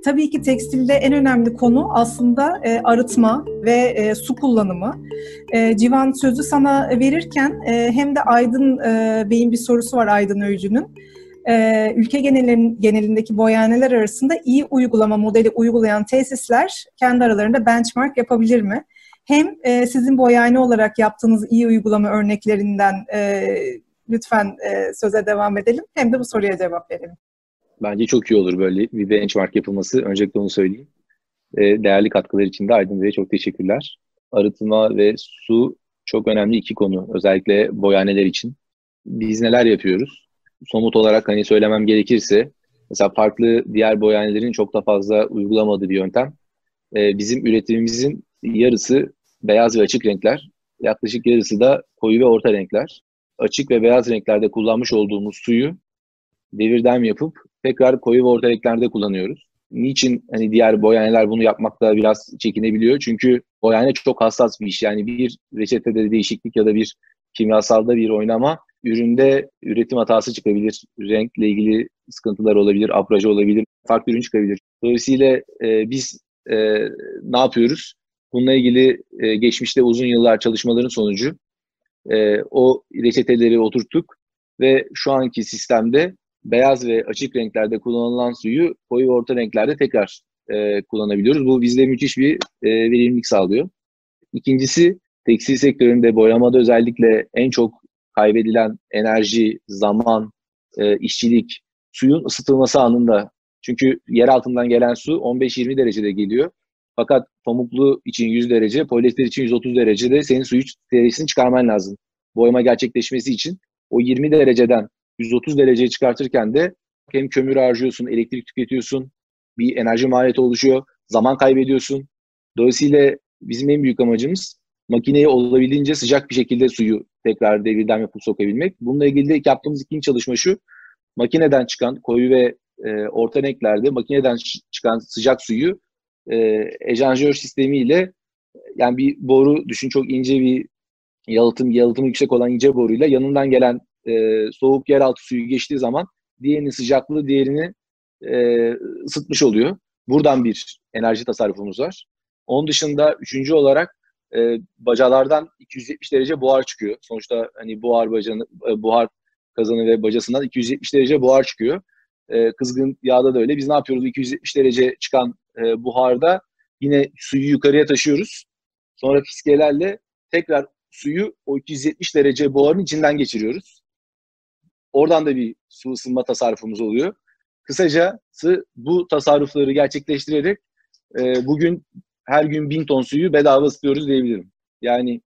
Tabii ki tekstilde en önemli konu aslında arıtma ve su kullanımı. Civan, sözü sana verirken hem de Aydın Bey'in bir sorusu var, Aydın Öykü'nün. Ülke genelindeki boyahaneler arasında iyi uygulama modeli uygulayan tesisler kendi aralarında benchmark yapabilir mi? Hem sizin boyahane olarak yaptığınız iyi uygulama örneklerinden lütfen söze devam edelim, hem de bu soruya cevap verelim. Bence çok iyi olur böyle bir benchmark yapılması. Öncelikle onu söyleyeyim. Değerli katkılar için de Aydın Bey'e çok teşekkürler. Arıtma ve su çok önemli iki konu. Özellikle boyahaneler için. Biz neler yapıyoruz? Somut olarak hani söylemem gerekirse, mesela farklı diğer boyahanelerin çok da fazla uygulamadığı bir yöntem. Bizim üretimimizin yarısı beyaz ve açık renkler. Yaklaşık yarısı da koyu ve orta renkler. Açık ve beyaz renklerde kullanmış olduğumuz suyu devirdem yapıp tekrar koyu ve orta renklerde kullanıyoruz. Niçin hani diğer boyahaneler bunu yapmakta biraz çekinebiliyor? Çünkü boyahane çok hassas bir iş. Yani bir reçetede değişiklik ya da bir kimyasalda bir oynama üründe üretim hatası çıkabilir. Renkle ilgili sıkıntılar olabilir, apraja olabilir, farklı ürün çıkabilir. Dolayısıyla biz ne yapıyoruz? Bununla ilgili geçmişte uzun yıllar çalışmaların sonucu o reçeteleri oturttuk ve şu anki sistemde beyaz ve açık renklerde kullanılan suyu koyu ve orta renklerde tekrar kullanabiliyoruz. Bu bizde müthiş bir verimlilik sağlıyor. İkincisi, tekstil sektöründe boyamada özellikle en çok kaybedilen enerji, zaman, işçilik, suyun ısıtılması anında. Çünkü yer altından gelen su 15-20 derecede geliyor. Fakat pamuklu için 100 derece, polyester için 130 derecede senin suyu derecesini çıkarman lazım. Boyama gerçekleşmesi için o 20 dereceden 130 dereceye çıkartırken de hem kömür harcıyorsun, elektrik tüketiyorsun, bir enerji maliyeti oluşuyor, zaman kaybediyorsun. Dolayısıyla bizim en büyük amacımız makineyi olabildiğince sıcak bir şekilde suyu tekrar devirden yapıp sokabilmek. Bununla ilgili de yaptığımız ikinci çalışma şu: makineden çıkan koyu ve orta renklerde makineden çıkan sıcak suyu ejanjör sistemiyle, yani bir boru düşün, çok ince bir yalıtımı yüksek olan ince boruyla yanından gelen soğuk yeraltı suyu geçtiği zaman diğerinin sıcaklığı diğerini ısıtmış oluyor. Buradan bir enerji tasarrufumuz var. Onun dışında üçüncü olarak bacalardan 270 derece buhar çıkıyor. Sonuçta hani buhar kazanı ve bacasından 270 derece buhar çıkıyor. Kızgın yağda da öyle. Biz ne yapıyoruz? 270 derece çıkan buharda yine suyu yukarıya taşıyoruz. Sonra fiskelerle tekrar suyu o 270 derece buharın içinden geçiriyoruz. Oradan da bir su ısınma tasarrufumuz oluyor. Kısacası bu tasarrufları gerçekleştirerek bugün her gün 1000 ton suyu bedava ısıtıyoruz diyebilirim. Yani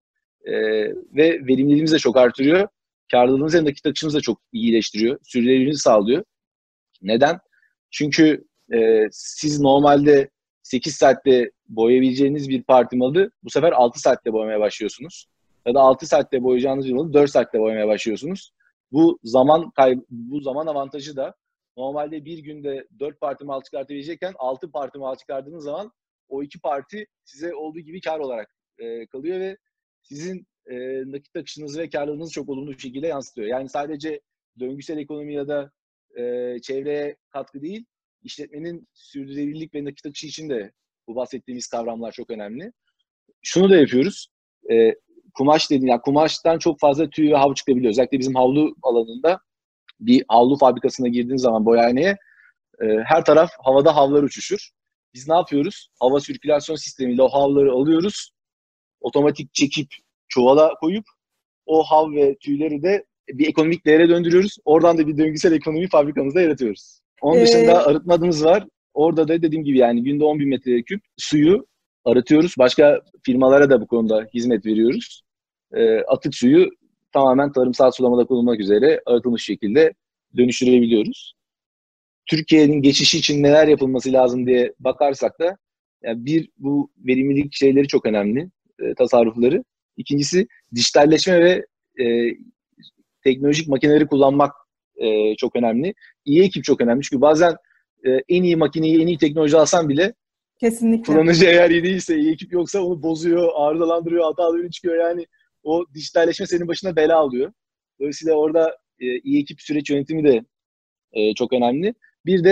ve verimliliğimiz de çok artırıyor. Karlılığımız ve nakit akışımız da çok iyileştiriyor. Sürdürülebilirliğini sağlıyor. Neden? Çünkü siz normalde 8 saatte boyayabileceğiniz bir parti malı bu sefer 6 saatte boyamaya başlıyorsunuz. Ya da 6 saatte boyayacağınız bir malı 4 saatte boyamaya başlıyorsunuz. Bu zaman avantajı da normalde bir günde 4 parti mal çıkartabilecekken 6 parti mal çıkardığınız zaman o 2 parti size olduğu gibi kar olarak kalıyor ve sizin nakit akışınızı ve karlılığınızı çok olumlu bir şekilde yansıtıyor. Yani sadece döngüsel ekonomi ya da çevreye katkı değil, işletmenin sürdürülebilirlik ve nakit akışı için de bu bahsettiğimiz kavramlar çok önemli. Şunu da yapıyoruz. Kumaş dediğim, yani kumaştan çok fazla tüy ve hav çıkabiliyor. Özellikle bizim havlu alanında bir havlu fabrikasına girdiğiniz zaman boyahaneye her taraf havada havlar uçuşur. Biz ne yapıyoruz? Hava sirkülasyon sistemiyle o havları alıyoruz. Otomatik çekip çuvala koyup o hav ve tüyleri de bir ekonomik değere döndürüyoruz. Oradan da bir döngüsel ekonomi fabrikamızda yaratıyoruz. Onun dışında arıtmadığımız var. Orada da dediğim gibi yani günde 10.000 metreküp suyu arıtıyoruz. Başka firmalara da bu konuda hizmet veriyoruz. Atık suyu tamamen tarımsal sulamada kullanılmak üzere arıtılmış şekilde dönüştürebiliyoruz. Türkiye'nin geçişi için neler yapılması lazım diye bakarsak da yani bu verimlilik şeyleri çok önemli, tasarrufları. İkincisi dijitalleşme ve teknolojik makineleri kullanmak çok önemli. İyi ekip çok önemli. Çünkü bazen en iyi makineyi, en iyi teknoloji alsan bile kesinlikle kullanıcı eğer iyi değilse, iyi ekip yoksa onu bozuyor, arızalandırıyor, hatalı ürün çıkıyor. Yani o dijitalleşme senin başına bela alıyor. Dolayısıyla orada iyi ekip süreç yönetimi de çok önemli. Bir de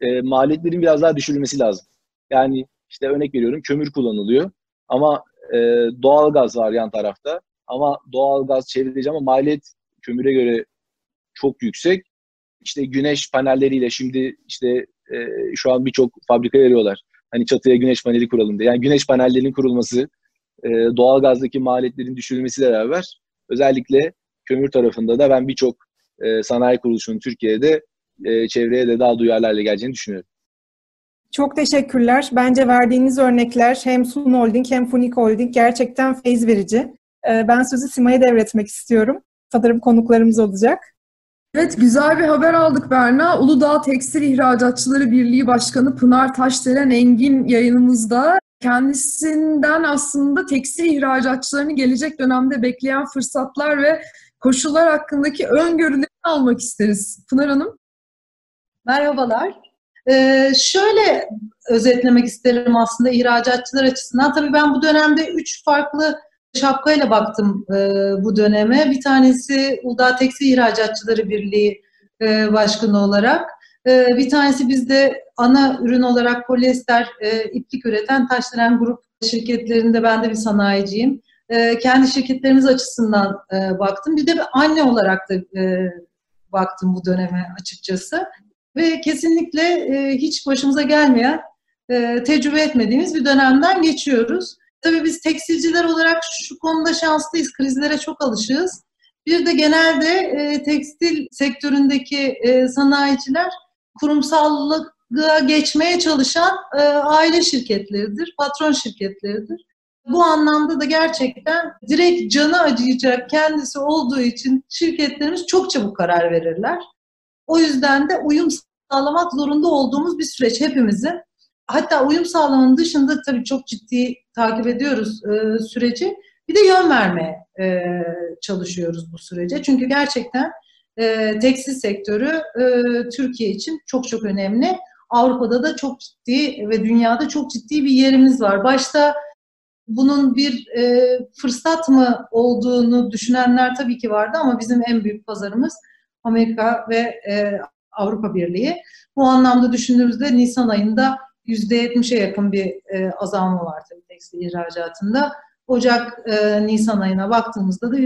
maliyetlerin biraz daha düşürülmesi lazım. Yani işte örnek veriyorum, kömür kullanılıyor ama doğal gaz var yan tarafta. Ama doğal gaz çevreleyici ama maliyet kömüre göre çok yüksek. İşte güneş panelleriyle şimdi işte şu an birçok fabrika veriyorlar. Hani çatıya güneş paneli kuralım diye. Yani güneş panellerinin kurulması, doğalgazdaki maliyetlerin düşürülmesiyle beraber özellikle kömür tarafında da ben birçok sanayi kuruluşunun Türkiye'de çevreye de daha duyarlı hale geleceğini düşünüyorum. Çok teşekkürler. Bence verdiğiniz örnekler hem Sun Holding hem Funik Holding gerçekten feyz verici. Ben sözü Sima'ya devretmek istiyorum. Sanırım konuklarımız olacak. Evet, güzel bir haber aldık Berna. Uludağ Tekstil İhracatçıları Birliği Başkanı Pınar Taşdelen Engin yayınımızda. Kendisinden aslında tekstil ihracatçılarını gelecek dönemde bekleyen fırsatlar ve koşullar hakkındaki öngörülerini almak isteriz. Pınar Hanım. Merhabalar. Şöyle özetlemek isterim aslında ihracatçılar açısından. Tabii ben bu dönemde 3 farklı şapkayla baktım bu döneme. Bir tanesi Uludağ Tekstil İhracatçıları Birliği Başkanı olarak. Bir tanesi bizde ana ürün olarak polyester iplik üreten Taşdelen Grup şirketlerinde ben de bir sanayiciyim. Kendi şirketlerimiz açısından baktım. Bir de bir anne olarak da baktım bu döneme açıkçası. Ve kesinlikle hiç başımıza gelmeyen, tecrübe etmediğimiz bir dönemden geçiyoruz. Tabii biz tekstilciler olarak şu konuda şanslıyız, krizlere çok alışığız. Bir de genelde tekstil sektöründeki sanayiciler kurumsallığa geçmeye çalışan aile şirketleridir, patron şirketleridir. Bu anlamda da gerçekten direkt canı acıyacak kendisi olduğu için şirketlerimiz çok çabuk karar verirler. O yüzden de uyum sağlamak zorunda olduğumuz bir süreç hepimizin. Hatta uyum sağlamanın dışında tabii çok ciddi takip ediyoruz süreci. Bir de yön vermeye çalışıyoruz bu sürece. Çünkü gerçekten tekstil sektörü Türkiye için çok çok önemli. Avrupa'da da çok ciddi ve dünyada çok ciddi bir yerimiz var. Başta bunun bir fırsat mı olduğunu düşünenler tabii ki vardı ama bizim en büyük pazarımız Amerika ve Avrupa Birliği. Bu anlamda düşündüğümüzde Nisan ayında %70'e yakın bir azalma var tabii tekstil ihracatında. Ocak-Nisan ayına baktığımızda da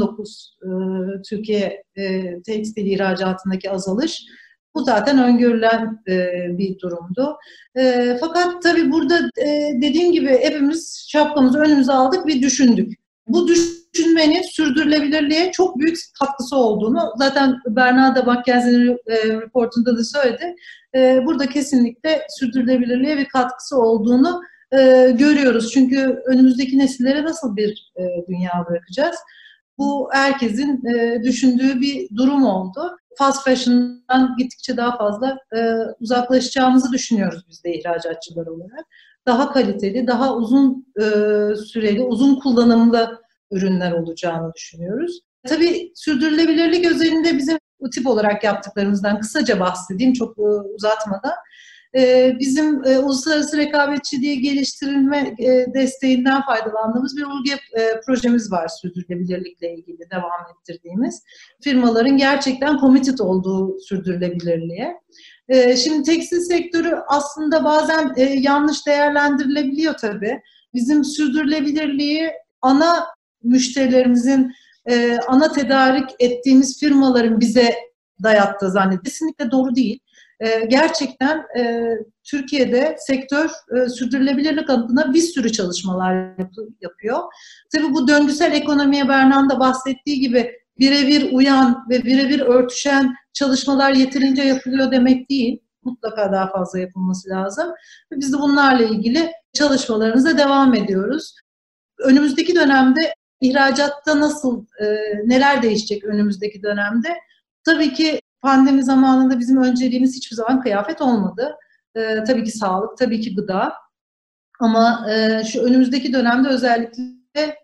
%19 Türkiye tekstil ihracatındaki azalış. Bu zaten öngörülen bir durumdu. Fakat tabii burada dediğim gibi hepimiz şapkamızı önümüze aldık ve düşündük. Bu düşünmenin sürdürülebilirliğe çok büyük katkısı olduğunu zaten Berna da McKinsey'nin raportunda da söyledi. Burada kesinlikle sürdürülebilirliğe bir katkısı olduğunu görüyoruz. Çünkü önümüzdeki nesillere nasıl bir dünya bırakacağız? Bu herkesin düşündüğü bir durum oldu. Fast fashion'dan gittikçe daha fazla uzaklaşacağımızı düşünüyoruz biz de ihracatçılar olarak. Daha kaliteli, daha uzun süreli, uzun kullanımlı ürünler olacağını düşünüyoruz. Tabii sürdürülebilirlik özelinde bizim bu tip olarak yaptıklarımızdan kısaca bahsedeyim çok uzatmadan. Bizim uluslararası rekabetçiliği geliştirilme desteğinden faydalandığımız bir URGE projemiz var sürdürülebilirlikle ilgili devam ettirdiğimiz. Firmaların gerçekten committed olduğu sürdürülebilirliğe. Şimdi tekstil sektörü aslında bazen yanlış değerlendirilebiliyor tabii. Bizim sürdürülebilirliği ana müşterilerimizin, ana tedarik ettiğimiz firmaların bize dayattığı zannediyor. Kesinlikle doğru değil. Gerçekten Türkiye'de sektör sürdürülebilirlik adına bir sürü çalışmalar yapıyor. Tabii bu döngüsel ekonomiye Berna'nın da bahsettiği gibi birebir uyan ve birebir örtüşen çalışmalar yeterince yapılıyor demek değil. Mutlaka daha fazla yapılması lazım. Biz de bunlarla ilgili çalışmalarımıza devam ediyoruz. Önümüzdeki dönemde ihracatta neler değişecek önümüzdeki dönemde? Tabii ki pandemi zamanında bizim önceliğimiz hiçbir zaman kıyafet olmadı. Tabii ki sağlık, tabii ki gıda. Ama şu önümüzdeki dönemde özellikle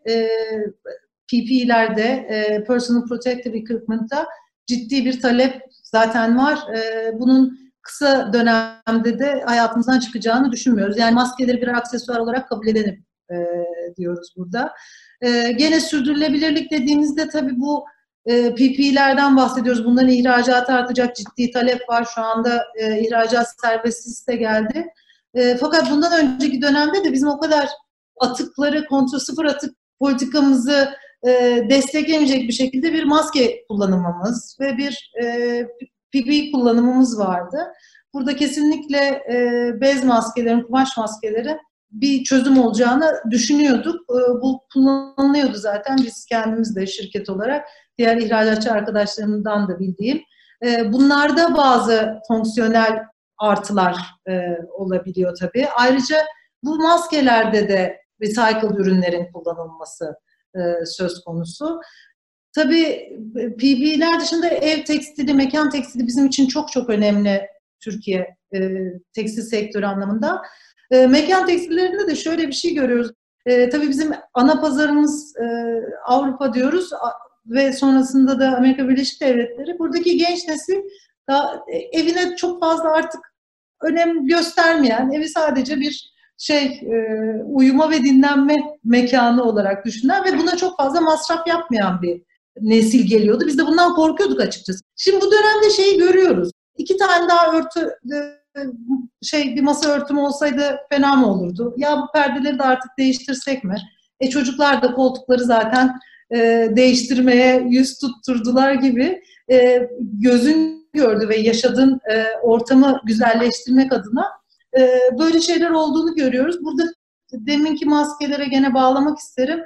PPE'lerde, Personal Protective Equipment'ta ciddi bir talep zaten var. Bunun kısa dönemde de hayatımızdan çıkacağını düşünmüyoruz. Yani maskeleri bir aksesuar olarak kabul edelim diyoruz burada. Gene sürdürülebilirlik dediğimizde tabii bu PPE'lerden bahsediyoruz. Bunların ihracatı artacak, ciddi talep var. Şu anda ihracat serbestisi de geldi. Fakat bundan önceki dönemde de bizim o kadar atıkları, sıfır atık politikamızı desteklemeyecek bir şekilde bir maske kullanımımız ve bir PPE kullanımımız vardı. Burada kesinlikle bez maskelerin, kumaş maskelerin bir çözüm olacağını düşünüyorduk. Bu kullanılıyordu zaten. Biz kendimiz de şirket olarak, diğer ihracatçı arkadaşlarımdan da bildiğim. Bunlarda bazı fonksiyonel artılar olabiliyor tabii. Ayrıca bu maskelerde de recycled ürünlerin kullanılması söz konusu. Tabii PPE'ler dışında ev tekstili, mekan tekstili bizim için çok çok önemli Türkiye tekstil sektörü anlamında. Mekan tekstillerinde de şöyle bir şey görüyoruz. Tabii bizim ana pazarımız Avrupa diyoruz ve sonrasında da Amerika Birleşik Devletleri. Buradaki genç nesil daha evine çok fazla artık önem göstermeyen, evi sadece bir uyuma ve dinlenme mekanı olarak düşünen ve buna çok fazla masraf yapmayan bir nesil geliyordu. Biz de bundan korkuyorduk açıkçası. Şimdi bu dönemde şeyi görüyoruz. 2 tane daha örtü, bir masa örtümü olsaydı fena mı olurdu? Ya bu perdeleri de artık değiştirsek mi? Çocuklar da koltukları zaten değiştirmeye yüz tutturdular gibi gözün gördü ve yaşadığın ortamı güzelleştirmek adına böyle şeyler olduğunu görüyoruz. Burada deminki maskelere gene bağlamak isterim.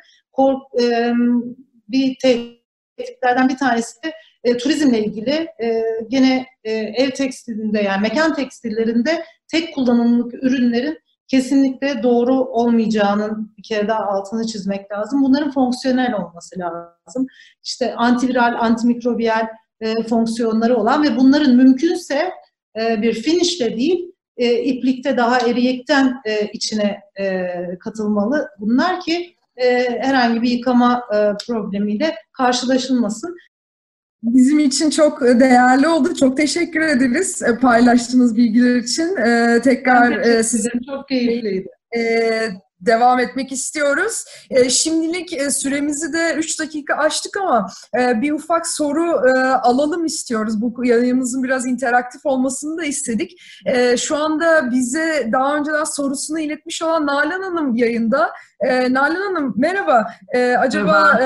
Bir tehditlerden bir tanesi de turizmle ilgili gene ev tekstilinde, yani mekan tekstillerinde tek kullanımlık ürünlerin kesinlikle doğru olmayacağının bir kere daha altını çizmek lazım. Bunların fonksiyonel olması lazım. İşte antiviral, antimikrobiyal fonksiyonları olan ve bunların mümkünse bir finişle değil, iplikte daha eriyekten içine katılmalı. Bunlar ki herhangi bir yıkama problemiyle karşılaşılmasın. Bizim için çok değerli oldu. Çok teşekkür ederiz paylaştığınız bilgiler için. Tekrar sizin çok keyifliydi. Devam etmek istiyoruz. Şimdilik süremizi de 3 dakika aştık ama bir ufak soru alalım istiyoruz. Bu yayınımızın biraz interaktif olmasını da istedik. Şu anda bize daha önceden sorusunu iletmiş olan Nalan Hanım yayında. Nalan Hanım merhaba. Acaba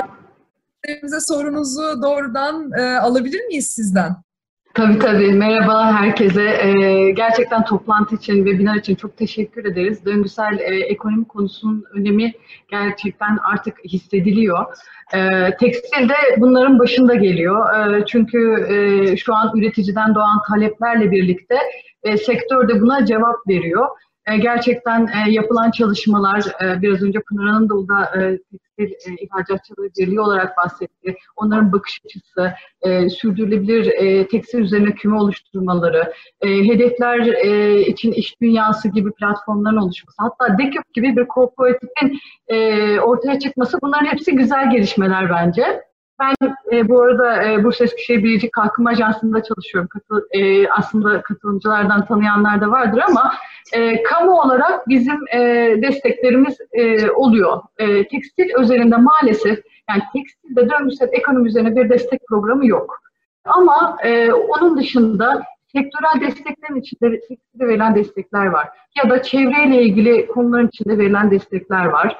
sorunuzu doğrudan alabilir miyiz sizden? Tabii. Merhaba herkese. Gerçekten toplantı için, webinar için çok teşekkür ederiz. Döngüsel ekonomi konusunun önemi gerçekten artık hissediliyor. Tekstil de bunların başında geliyor. Çünkü şu an üreticiden doğan taleplerle birlikte sektör de buna cevap veriyor. Gerçekten yapılan çalışmalar, biraz önce Pınar Hanım da burada tekstil ihracatçıları birliği olarak bahsetti. Onların bakış açısı, sürdürülebilir tekstil üzerine küme oluşturmaları, hedefler için iş dünyası gibi platformların oluşması, hatta DEKÜP gibi bir kooperatifin ortaya çıkması, bunların hepsi güzel gelişmeler bence. Ben bu arada Bursa Eskişehir Biricik Kalkınma Ajansı'nda çalışıyorum. Aslında katılımcılardan tanıyanlar da vardır ama kamu olarak bizim desteklerimiz oluyor. Tekstil özelinde maalesef, yani tekstilde döngüsel ekonomi üzerine bir destek programı yok. Ama onun dışında sektörel desteklerin içinde tekstile verilen destekler var. Ya da çevreyle ilgili konuların içinde verilen destekler var.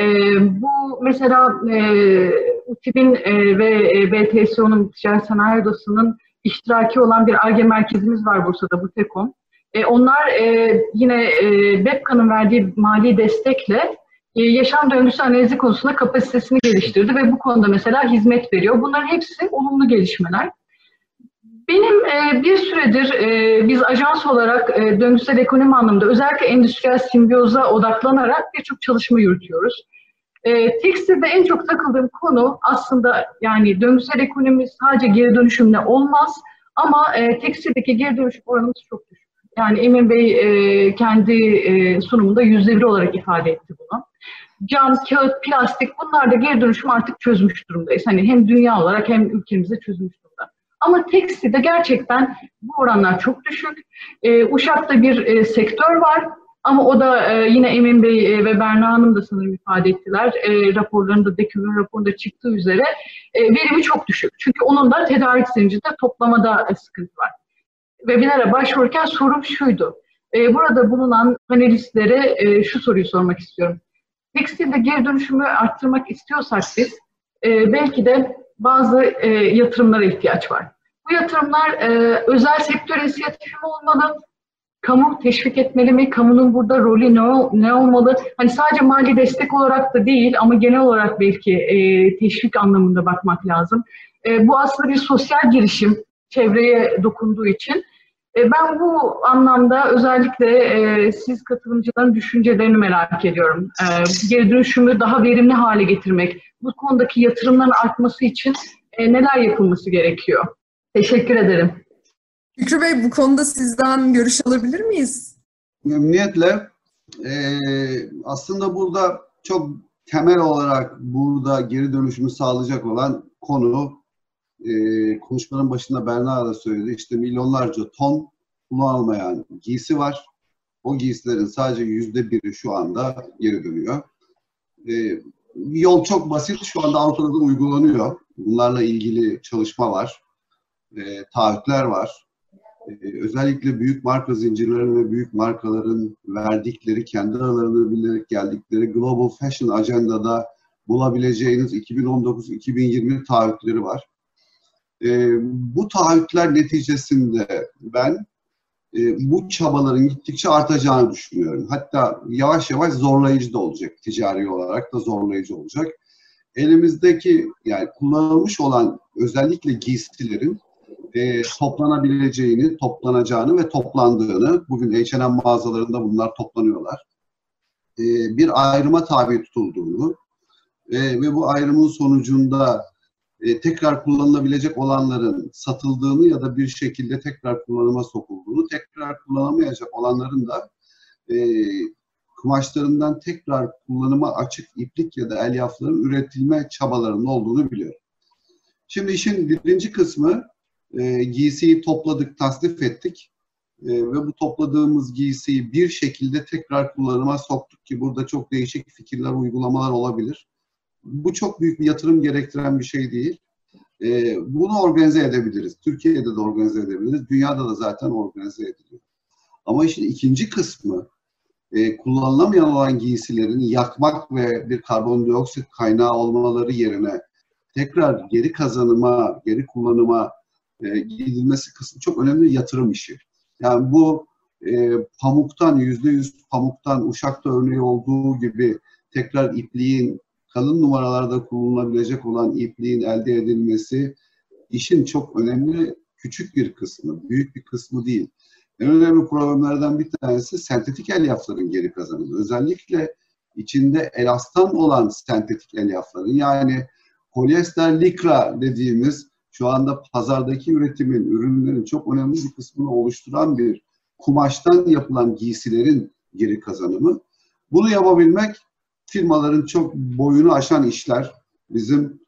Bu mesela UTİB'in ve BTSO'nun Ticaret Sanayi Odası'nın iştiraki olan bir Ar-Ge merkezimiz var Bursa'da, Butekom. Onlar yine BEPKA'nın verdiği mali destekle yaşam döngüsü analizi konusunda kapasitesini geliştirdi ve bu konuda mesela hizmet veriyor. Bunların hepsi olumlu gelişmeler. Benim bir süredir biz ajans olarak döngüsel ekonomi anlamında özellikle endüstriyel simbiyoza odaklanarak birçok çalışma yürütüyoruz. Tekstilde en çok takıldığım konu aslında, yani döngüsel ekonomi sadece geri dönüşümle olmaz ama tekstildeki geri dönüşüm oranımız çok düşük. Yani Emin Bey kendi sunumunda %1 olarak ifade etti bunu. Cam, kağıt, plastik, bunlar da geri dönüşüm artık çözmüş durumdayız. Hani hem dünya olarak hem ülkemizde çözmüş durumda. Ama tekstilde gerçekten bu oranlar çok düşük. Uşak'ta bir sektör var Ama o da yine Emin Bey ve Berna Hanım da sanırım ifade ettiler. Raporlarında, Deküb'ün raporunda çıktığı üzere verimi çok düşük. Çünkü onun da tedarik zincirinde toplamada sıkıntı var. Webinara başvururken sorum şuydu. Burada bulunan panelistlere şu soruyu sormak istiyorum. Tekstilde geri dönüşümü arttırmak istiyorsak biz belki de bazı yatırımlara ihtiyaç var. Bu yatırımlar özel sektör inisiyatifi mi olmalı? Kamu teşvik etmeli mi? Kamunun burada rolü ne olmalı? Hani sadece mali destek olarak da değil ama genel olarak belki teşvik anlamında bakmak lazım. Bu aslında bir sosyal girişim, çevreye dokunduğu için. Ben bu anlamda özellikle siz katılımcıların düşüncelerini merak ediyorum. Geri dönüşümü daha verimli hale getirmek, bu konudaki yatırımların artması için neler yapılması gerekiyor? Teşekkür ederim. Şükrü Bey, bu konuda sizden görüş alabilir miyiz? Memnuniyetle. Aslında burada çok temel olarak burada geri dönüşümü sağlayacak olan konu, konuşmanın başında Berna da söyledi, işte milyonlarca ton kullanılmayan giysi var. O giysilerin sadece %1'i şu anda geri dönüyor. Yol çok basit, şu anda Avrupa'da da uygulanıyor. Bunlarla ilgili çalışma var, taahhütler var. Özellikle büyük marka zincirlerin ve büyük markaların verdikleri, kendi aralarında bilerek geldikleri Global Fashion Agenda'da bulabileceğiniz 2019-2020 taahhütleri var. Bu taahhütler neticesinde ben bu çabaların gittikçe artacağını düşünüyorum. Hatta yavaş yavaş zorlayıcı da olacak, ticari olarak da zorlayıcı olacak. Elimizdeki, yani kullanılmış olan özellikle giysilerin toplanabileceğini, toplanacağını ve toplandığını, bugün H&M mağazalarında bunlar toplanıyorlar, bir ayrıma tabi tutulduğunu ve bu ayrımın sonucunda tekrar kullanılabilecek olanların satıldığını ya da bir şekilde tekrar kullanıma sokulduğunu, tekrar kullanamayacak olanların da kumaşlarından tekrar kullanıma açık iplik ya da elyafların üretilme çabalarının olduğunu biliyorum. Şimdi işin birinci kısmı, giysiyi topladık, tasnif ettik ve bu topladığımız giysiyi bir şekilde tekrar kullanıma soktuk ki burada çok değişik fikirler, uygulamalar olabilir. Bu çok büyük bir yatırım gerektiren bir şey değil. Bunu organize edebiliriz. Türkiye'de de organize edebiliriz. Dünyada da zaten organize ediliyor. Ama işin ikinci kısmı, kullanılamayan olan giysilerin yakmak ve bir karbondioksit kaynağı olmaları yerine tekrar geri kazanıma, geri kullanıma gidilmesi kısmı çok önemli bir yatırım işi. Yani bu pamuktan, %100 pamuktan, Uşak'ta örneği olduğu gibi tekrar ipliğin, kalın numaralarda kullanılabilecek olan ipliğin elde edilmesi işin çok önemli, küçük bir kısmı, büyük bir kısmı değil. En önemli problemlerden bir tanesi sentetik elyafların geri kazanımı. Özellikle içinde elastan olan sentetik elyafların, yani polyester likra dediğimiz şu anda pazardaki üretimin, ürünlerin çok önemli bir kısmını oluşturan bir kumaştan yapılan giysilerin geri kazanımı. Bunu yapabilmek firmaların çok boyunu aşan işler. Bizim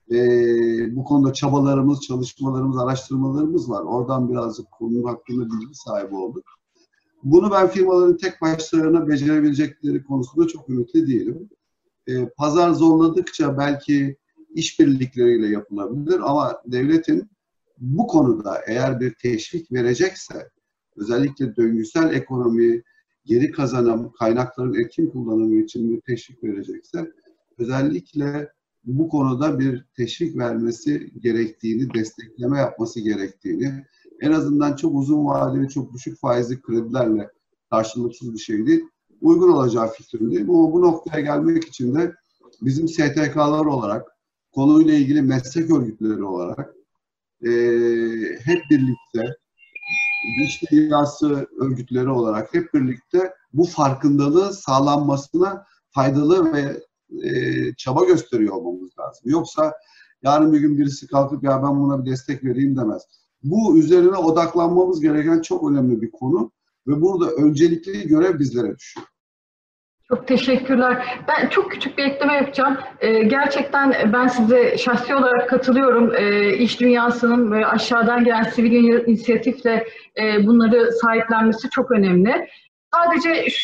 bu konuda çabalarımız, çalışmalarımız, araştırmalarımız var. Oradan birazcık konunun hakkında bilgi sahibi olduk. Bunu ben firmaların tek başlarına becerebilecekleri konusunda çok ümitli değilim. Pazar zorladıkça belki işbirlikleriyle yapılabilir ama devletin bu konuda eğer bir teşvik verecekse, özellikle döngüsel ekonomi, geri kazanım, kaynakların etkin kullanımı için bir teşvik verecekse, özellikle bu konuda bir teşvik vermesi gerektiğini, destekleme yapması gerektiğini, en azından çok uzun vadeli, çok düşük faizli kredilerle karşılıksız bir şey değil, uygun olacağı fikrindeyim. Ama bu noktaya gelmek için de bizim STK'lar olarak, konuyla ilgili meslek örgütleri olarak hep birlikte, iş dünyası örgütleri olarak hep birlikte bu farkındalığın sağlanmasına faydalı ve çaba gösteriyor olmamız lazım. Yoksa yarın bir gün birisi kalkıp ya ben buna bir destek vereyim demez. Bu üzerine odaklanmamız gereken çok önemli bir konu ve burada öncelikli görev bizlere düşüyor. Çok teşekkürler. Ben çok küçük bir ekleme yapacağım. Gerçekten ben size şahsi olarak katılıyorum. İş dünyasının ve aşağıdan gelen sivil inisiyatifle bunları sahiplenmesi çok önemli. Sadece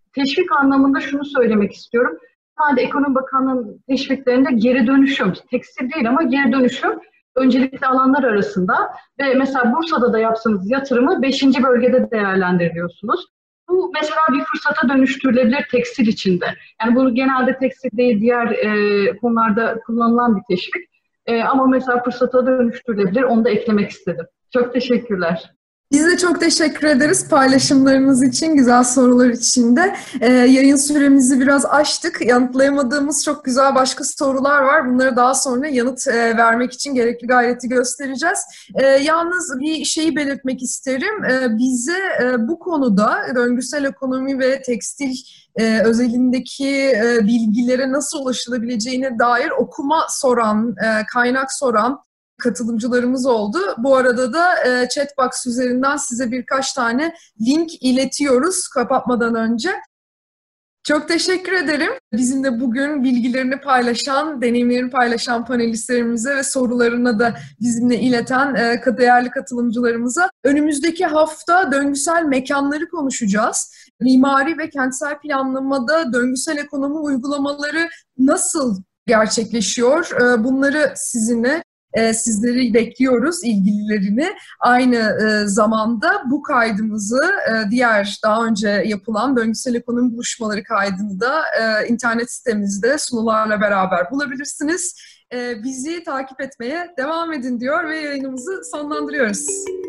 teşvik anlamında şunu söylemek istiyorum. Sadece Ekonomi Bakanlığı'nın teşviklerinde geri dönüşüm, tekstil değil ama geri dönüşüm öncelikli alanlar arasında ve mesela Bursa'da da yapsanız yatırımı 5. bölgede değerlendiriliyorsunuz. Bu mesela bir fırsata dönüştürülebilir tekstil içinde. Yani bu genelde tekstil değil, diğer konularda kullanılan bir teşvik. Ama mesela fırsata dönüştürülebilir, onu da eklemek istedim. Çok teşekkürler. Biz de çok teşekkür ederiz paylaşımlarınız için, güzel sorular için de. Yayın süremizi biraz aştık. Yanıtlayamadığımız çok güzel başka sorular var. Bunları daha sonra yanıt vermek için gerekli gayreti göstereceğiz. Yalnız bir şeyi belirtmek isterim. Bize bu konuda döngüsel ekonomi ve tekstil özelindeki bilgilere nasıl ulaşılabileceğine dair okuma soran, kaynak soran katılımcılarımız oldu. Bu arada da chatbox üzerinden size birkaç tane link iletiyoruz kapatmadan önce. Çok teşekkür ederim. Bizimle bugün bilgilerini paylaşan, deneyimlerini paylaşan panelistlerimize ve sorularını da bizimle ileten değerli katılımcılarımıza. Önümüzdeki hafta döngüsel mekanları konuşacağız. Mimari ve kentsel planlamada döngüsel ekonomi uygulamaları nasıl gerçekleşiyor? Bunları sizleri bekliyoruz, ilgililerini. Aynı zamanda bu kaydımızı diğer daha önce yapılan döngüsel ekonomi buluşmaları kaydını da internet sitemizde sunularla beraber bulabilirsiniz. Bizi takip etmeye devam edin diyor ve yayınımızı sonlandırıyoruz.